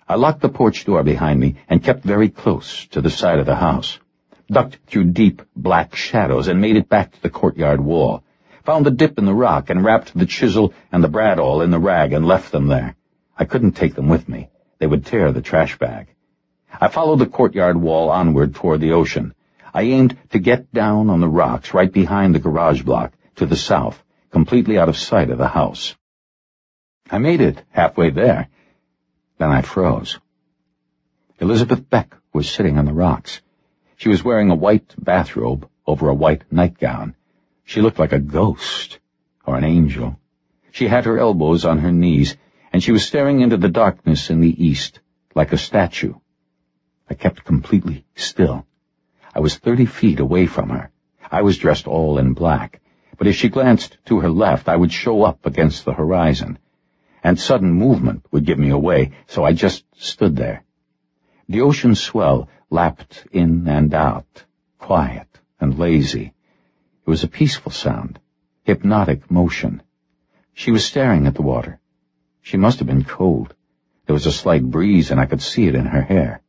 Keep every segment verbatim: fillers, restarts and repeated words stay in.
I locked the porch door behind me and kept very close to the side of the house. Ducked through deep, black shadows and made it back to the courtyard wall. Found the dip in the rock and wrapped the chisel and the bradawl in the rag and left them there. I couldn't take them with me. They would tear the trash bag. I followed the courtyard wall onward toward the ocean. I aimed to get down on the rocks right behind the garage block to the south, completely out of sight of the house. I made it halfway there. Then I froze. Elizabeth Beck was sitting on the rocks. She was wearing a white bathrobe over a white nightgown. She looked like a ghost, or an angel. She had her elbows on her knees, and she was staring into the darkness in the east, like a statue. I kept completely still. I was thirty feet away from her. I was dressed all in black, but if she glanced to her left, I would show up against the horizon, and sudden movement would give me away, so I just stood there. The ocean swell lapped in and out, quiet and lazy. It was a peaceful sound, hypnotic motion. She was staring at the water. She must have been cold. There was a slight breeze, and I could see it in her hair.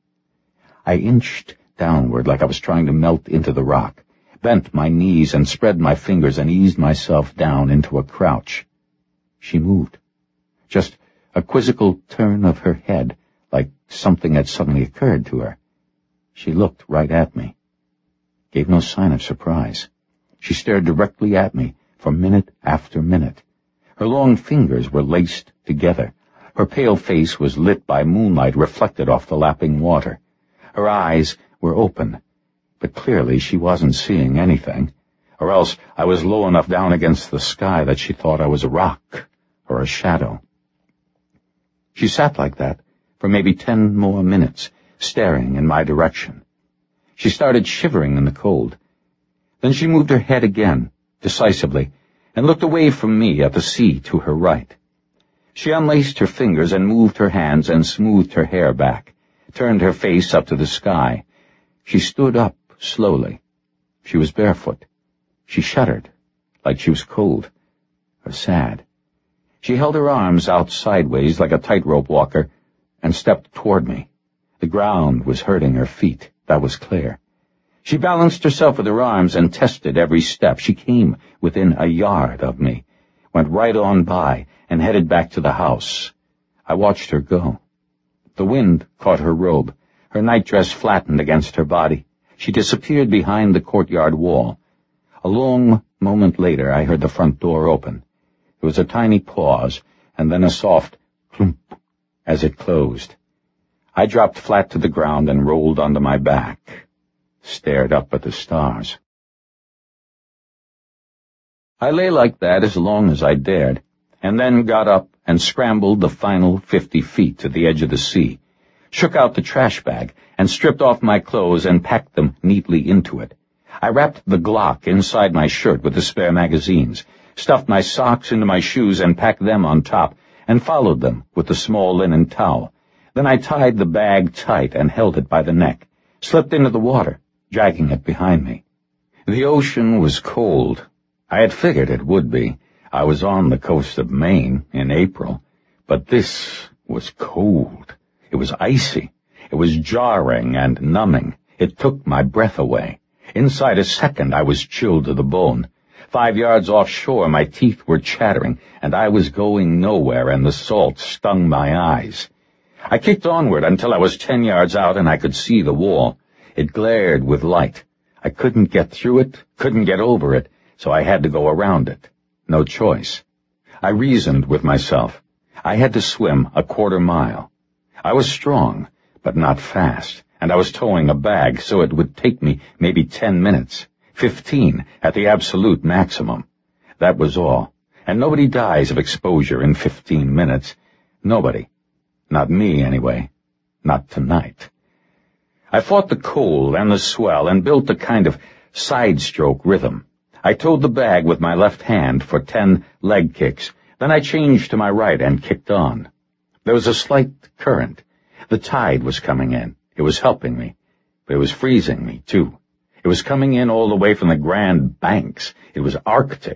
I inched downward like I was trying to melt into the rock, bent my knees and spread my fingers and eased myself down into a crouch. She moved. Just a quizzical turn of her head, like something had suddenly occurred to her. She looked right at me. Gave no sign of surprise. She stared directly at me for minute after minute. Her long fingers were laced together. Her pale face was lit by moonlight reflected off the lapping water. Her eyes were open, but clearly she wasn't seeing anything, or else I was low enough down against the sky that she thought I was a rock or a shadow. She sat like that for maybe ten more minutes, staring in my direction. She started shivering in the cold. Then she moved her head again, decisively, and looked away from me at the sea to her right. She unlaced her fingers and moved her hands and smoothed her hair back, turned her face up to the sky. She stood up slowly. She was barefoot. She shuddered, like she was cold or sad. She held her arms out sideways like a tightrope walker and stepped toward me. The ground was hurting her feet, that was clear. She balanced herself with her arms and tested every step. She came within a yard of me, went right on by, and headed back to the house. I watched her go. The wind caught her robe. Her nightdress flattened against her body. She disappeared behind the courtyard wall. A long moment later, I heard the front door open. There was a tiny pause, and then a soft clump as it closed. I dropped flat to the ground and rolled onto my back, stared up at the stars. I lay like that as long as I dared, and then got up and scrambled the final fifty feet to the edge of the sea, shook out the trash bag, and stripped off my clothes and packed them neatly into it. I wrapped the Glock inside my shirt with the spare magazines, stuffed my socks into my shoes and packed them on top, and followed them with the small linen towel. Then I tied the bag tight and held it by the neck, slipped into the water, dragging it behind me. The ocean was cold. I had figured it would be. I was on the coast of Maine in April, but this was cold. It was icy. It was jarring and numbing. It took my breath away. Inside a second, I was chilled to the bone. Five yards offshore, my teeth were chattering, and I was going nowhere, and the salt stung my eyes. I kicked onward until I was ten yards out, and I could see the wall. It glared with light. I couldn't get through it, couldn't get over it, so I had to go around it. No choice. I reasoned with myself. I had to swim a quarter mile. I was strong, but not fast, and I was towing a bag, so it would take me maybe ten minutes, fifteen at the absolute maximum. That was all. And nobody dies of exposure in fifteen minutes. Nobody. Not me, anyway. Not tonight. I fought the cold and the swell and built a kind of side-stroke rhythm. I towed the bag with my left hand for ten leg kicks. Then I changed to my right and kicked on. There was a slight current. The tide was coming in. It was helping me, but it was freezing me, too. It was coming in all the way from the Grand Banks. It was Arctic.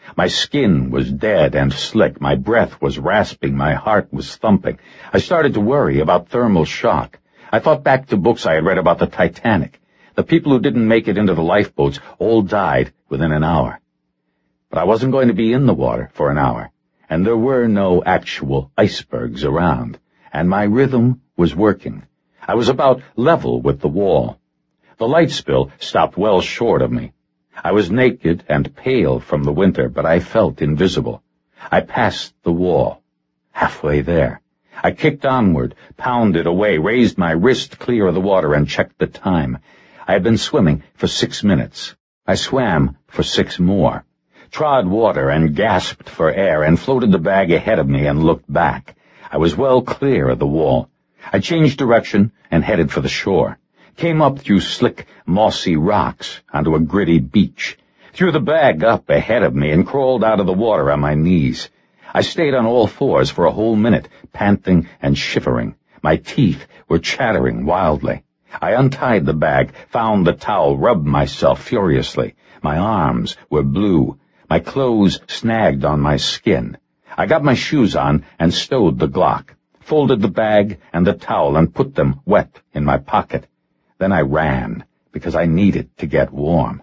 My skin was dead and slick. My breath was rasping. My heart was thumping. I started to worry about thermal shock. I thought back to books I had read about the Titanic. The people who didn't make it into the lifeboats all died within an hour. But I wasn't going to be in the water for an hour, and there were no actual icebergs around, and my rhythm was working. I was about level with the wall. The light spill stopped well short of me. I was naked and pale from the winter, but I felt invisible. I passed the wall. Halfway there. I kicked onward, pounded away, raised my wrist clear of the water, and checked the time. I had been swimming for six minutes. I swam for six more, trod water and gasped for air, and floated the bag ahead of me and looked back. I was well clear of the wall. I changed direction and headed for the shore. Came up through slick, mossy rocks onto a gritty beach, threw the bag up ahead of me, and crawled out of the water on my knees. I stayed on all fours for a whole minute, panting and shivering. My teeth were chattering wildly. I untied the bag, found the towel, rubbed myself furiously. My arms were blue. My clothes snagged on my skin. I got my shoes on and stowed the Glock, folded the bag and the towel and put them wet in my pocket. Then I ran, because I needed to get warm.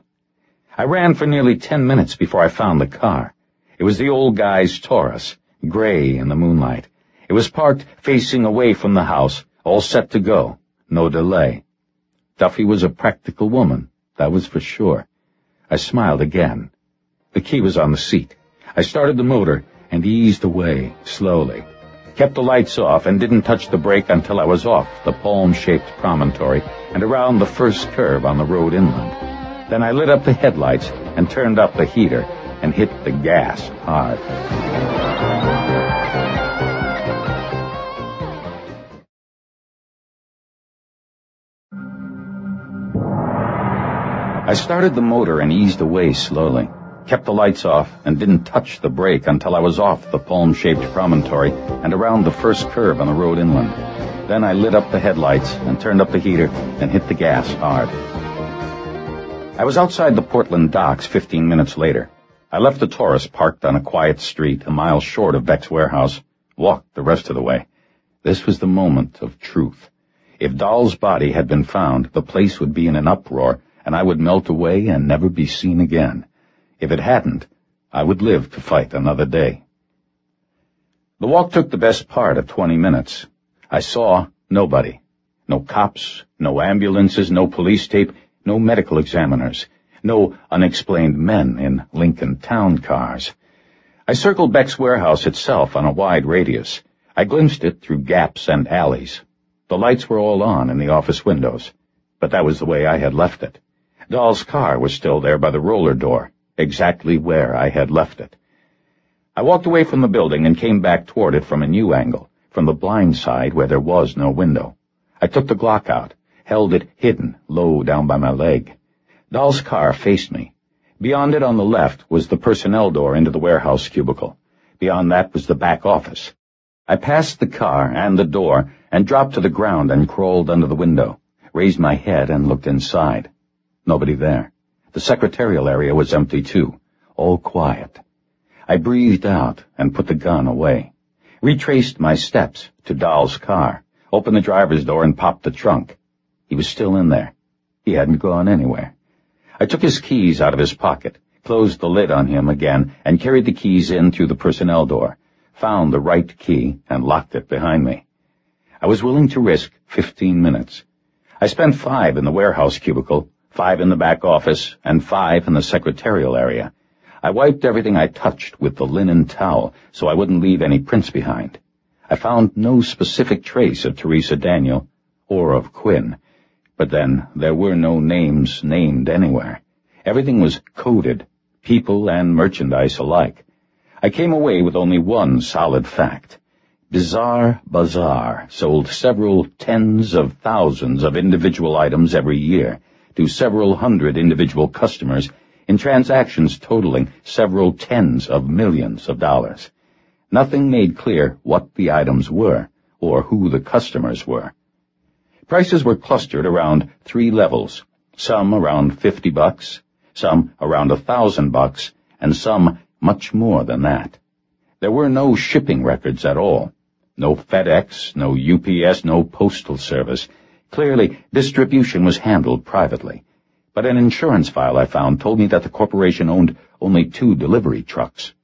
I ran for nearly ten minutes before I found the car. It was the old guy's Taurus, gray in the moonlight. It was parked facing away from the house, all set to go, no delay. Duffy was a practical woman, that was for sure. I smiled again. The key was on the seat. I started the motor and eased away slowly. Kept the lights off and didn't touch the brake until I was off the palm-shaped promontory and around the first curve on the road inland. Then I lit up the headlights and turned up the heater and hit the gas hard. I started the motor and eased away slowly. Kept the lights off and didn't touch the brake until I was off the palm-shaped promontory and around the first curve on the road inland. Then I lit up the headlights and turned up the heater and hit the gas hard. I was outside the Portland docks fifteen minutes later. I left the Taurus parked on a quiet street a mile short of Beck's warehouse, walked the rest of the way. This was the moment of truth. If Dahl's body had been found, the place would be in an uproar, and I would melt away and never be seen again. If it hadn't, I would live to fight another day. The walk took the best part of twenty minutes. I saw nobody. No cops, no ambulances, no police tape, no medical examiners, no unexplained men in Lincoln town cars. I circled Beck's warehouse itself on a wide radius. I glimpsed it through gaps and alleys. The lights were all on in the office windows, but that was the way I had left it. Dahl's car was still there by the roller door, exactly where I had left it. I walked away from the building and came back toward it from a new angle, from the blind side where there was no window. I took the Glock out, held it hidden low down by my leg. Dahl's car faced me. Beyond it on the left was the personnel door into the warehouse cubicle. Beyond that was the back office. I passed the car and the door and dropped to the ground and crawled under the window, raised my head and looked inside. Nobody there. The secretarial area was empty, too, all quiet. I breathed out and put the gun away, retraced my steps to Dahl's car, opened the driver's door and popped the trunk. He was still in there. He hadn't gone anywhere. I took his keys out of his pocket, closed the lid on him again, and carried the keys in through the personnel door, found the right key, and locked it behind me. I was willing to risk fifteen minutes. I spent five in the warehouse cubicle, five in the back office, and five in the secretarial area. I wiped everything I touched with the linen towel so I wouldn't leave any prints behind. I found no specific trace of Teresa Daniel or of Quinn, but then there were no names named anywhere. Everything was coded, people and merchandise alike. I came away with only one solid fact. Bizarre Bazaar sold several tens of thousands of individual items every year to several hundred individual customers in transactions totaling several tens of millions of dollars. Nothing made clear what the items were or who the customers were. Prices were clustered around three levels, some around fifty bucks, some around a thousand bucks, and some much more than that. There were no shipping records at all. No FedEx, no U P S, no postal service. Clearly, distribution was handled privately. But an insurance file I found told me that the corporation owned only two delivery trucks.